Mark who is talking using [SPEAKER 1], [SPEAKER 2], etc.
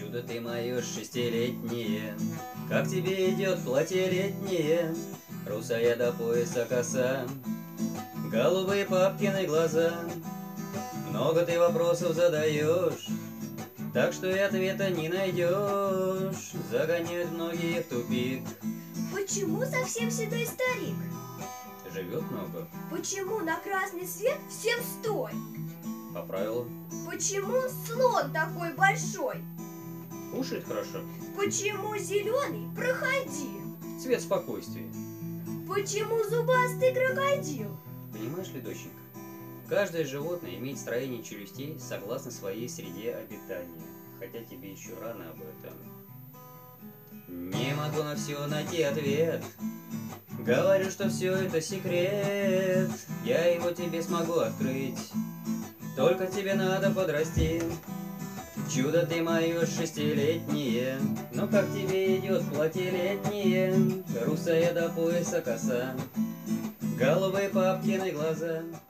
[SPEAKER 1] Чудо ты мое шестилетнее, как тебе идет платье летнее, русая до пояса коса, голубые папкины глаза. Много ты вопросов задаешь, так что и ответа не найдешь. Загоняют многие в тупик.
[SPEAKER 2] Почему совсем седой старик?
[SPEAKER 1] Живет много.
[SPEAKER 2] Почему на красный свет всем стой?
[SPEAKER 1] По правилам.
[SPEAKER 2] Почему слон такой большой?
[SPEAKER 1] Кушает хорошо.
[SPEAKER 2] Почему зеленый? Проходи.
[SPEAKER 1] Цвет спокойствия.
[SPEAKER 2] Почему зубастый крокодил?
[SPEAKER 1] Понимаешь ли, доченька, каждое животное имеет строение челюстей согласно своей среде обитания. Хотя тебе еще рано об этом. Не могу на все найти ответ. Говорю, что все это секрет. Я его тебе смогу открыть. Только тебе надо подрасти. Чудо ты мое шестилетнее, но как тебе идет платье летнее, русая до пояса коса, голубые папкины глаза.